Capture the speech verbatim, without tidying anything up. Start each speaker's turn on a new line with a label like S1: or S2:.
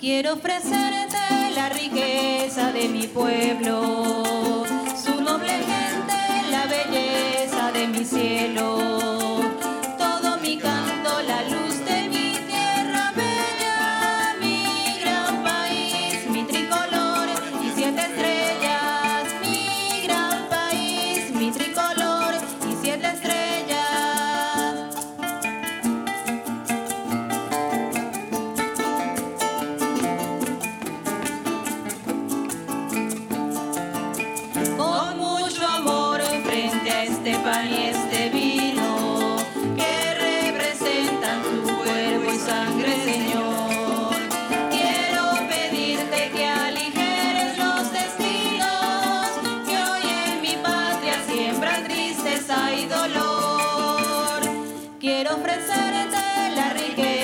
S1: Quiero ofrecerte la riqueza de mi pueblo, su noble gente, la belleza de mi cielo, todo mi canto, la luz de mi tierra bella, mi gran país, mi tricolor y siete estrellas, mi gran país, mi tricolor y siete estrellas. Este pan y este vino que representan tu cuerpo y sangre, Señor. Quiero pedirte que aligeres los destinos que hoy en mi patria siembran tristeza y dolor. Quiero ofrecerte la riqueza